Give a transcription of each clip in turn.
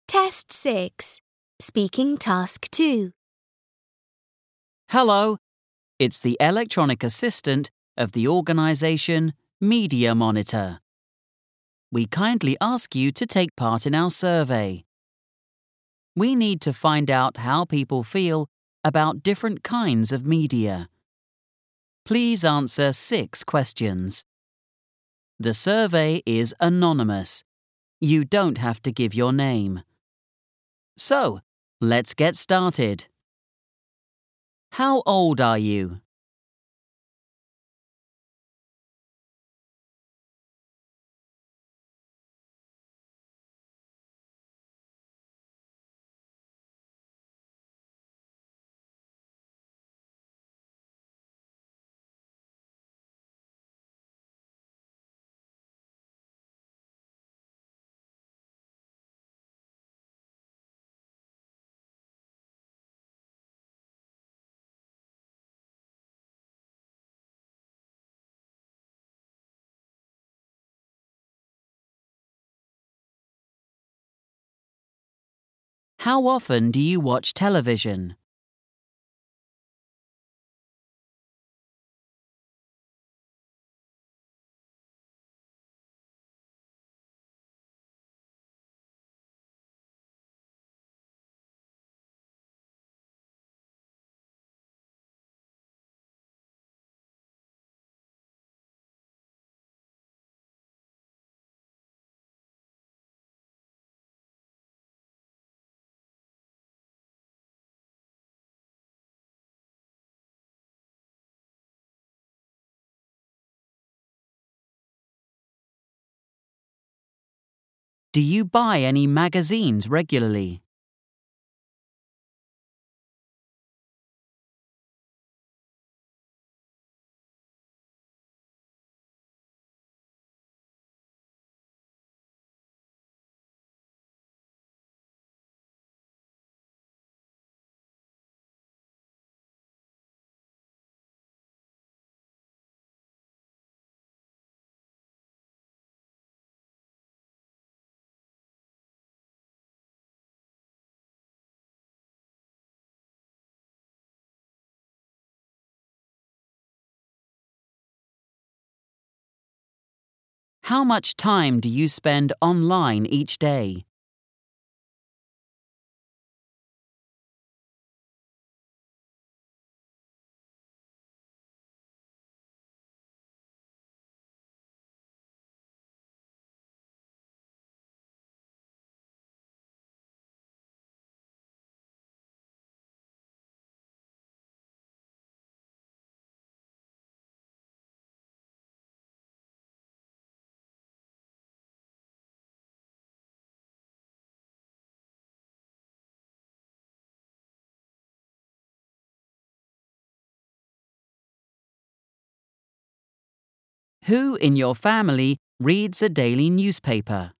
Test 6. Speaking Task 2. Hello, it's the electronic assistant of the organisation Media Monitor. We kindly ask you to take part in our survey. We need to find out how people feel about different kinds of media. Please answer 6 questions. The survey is anonymous. You don't have to give your name. So, let's get started. How old are you? How often do you watch television? Do you buy any magazines regularly? How much time do you spend online each day? Who in your family reads a daily newspaper?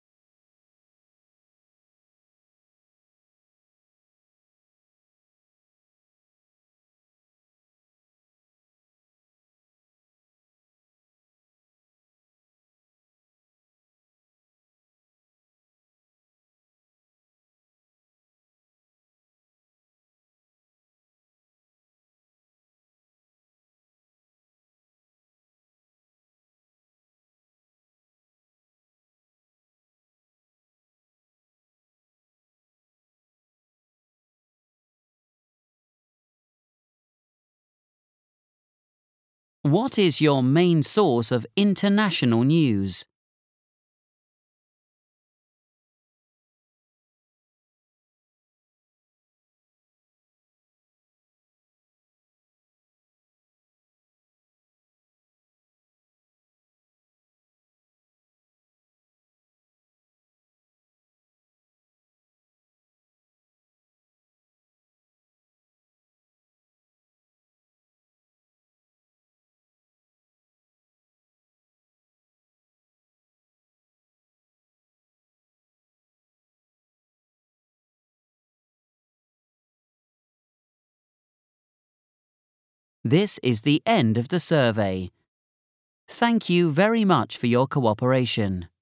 What is your main source of international news? This is the end of the survey. Thank you very much for your cooperation.